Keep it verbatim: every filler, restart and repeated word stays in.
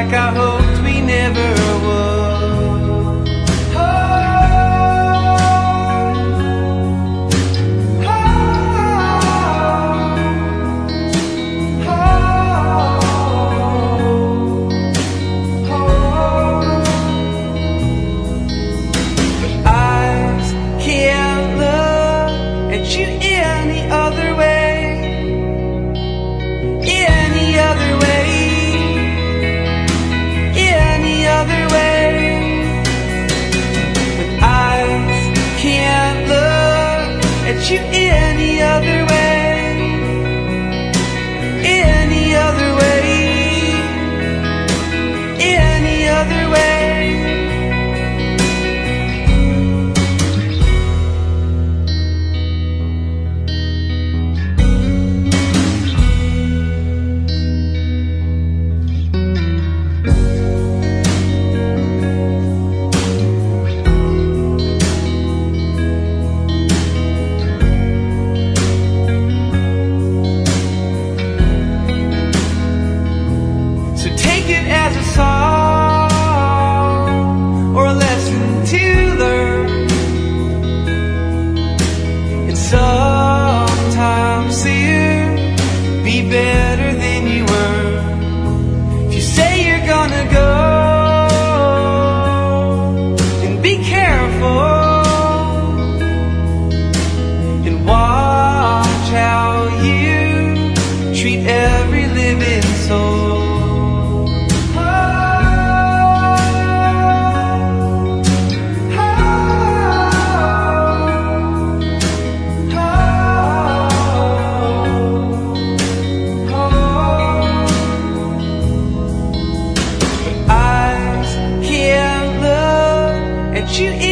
like I hoped we never would. Oh, oh, oh, oh. But I can't look at you any other way, any other way, any other way. But I can't look at you any other way, any other way, any other way. As a song or a lesson to learn, and sometimes you be better than you were. If you say you're gonna go, then be careful and watch how you treat every living soul. You